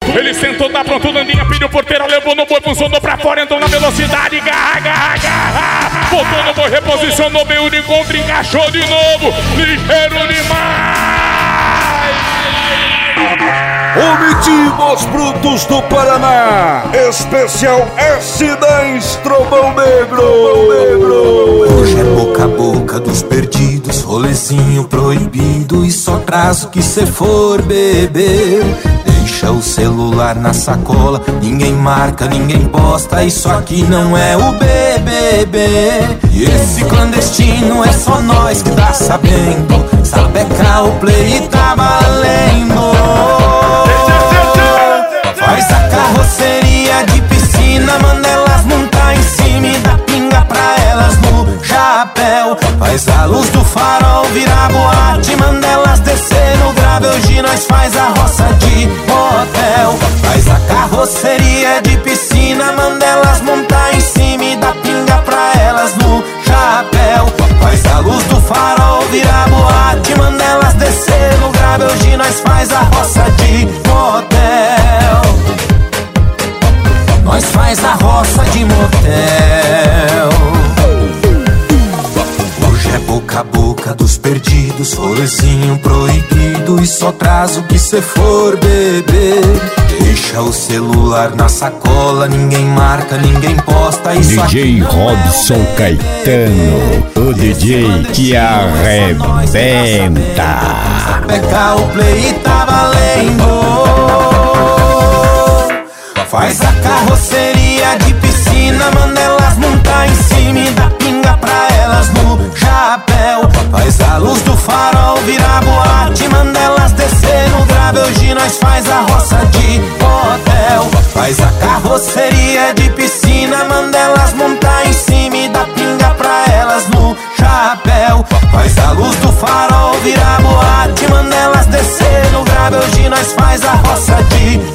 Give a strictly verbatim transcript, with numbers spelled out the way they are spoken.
Ele sentou, tá pronto, Nandinha pediu porteira, levou no boi, funcionou pra fora, entrou na velocidade, garra, garra, garra. Botou no boi, reposicionou bem o encontro, encaixou de novo, ligeiro demais. Omitimos Brutos do Paraná, especial S dez Trovão Negro. Hoje é boca a boca dos perdidos, rolezinho proibido e só traz o que cê for beber. Deixa o celular na sacola, ninguém marca, ninguém posta, isso aqui não é o B B B. E esse clandestino é só nós que tá sabendo, sabeca o play e tá valendo. Faz a carroceria de piscina, manda elas montar em cima e dá pinga pra elas no chapéu. Faz a luz do farol virar boate, manda elas descer no grave, hoje nós faz a roça de motel. Faz a carroceria de piscina, manda elas montar em cima e dá pinga pra elas no chapéu. Faz a luz do farol virar boate, manda elas descer no grave, hoje nós faz a roça de motel. Nós faz a roça de motel. Hoje é boca a boca dos perdidos, rolezinho proibido e só traz o que cê for beber. Deixa o celular na sacola, ninguém marca, ninguém posta, isso D J aqui Robson é Caetano, o D J que arrebenta. Pegar o play e tá valendo. Faz a carroceria de piscina, manda elas montar em cima e dá pinga pra elas no chapéu. Faz a luz do farol virar boate, manda elas descer no grave, hoje nós faz a roça de motel. Faz a carroceria de piscina, manda elas montar em cima e dá pinga pra elas no chapéu. Faz a luz do farol virar boate, manda elas descer no grave, hoje nós faz a roça de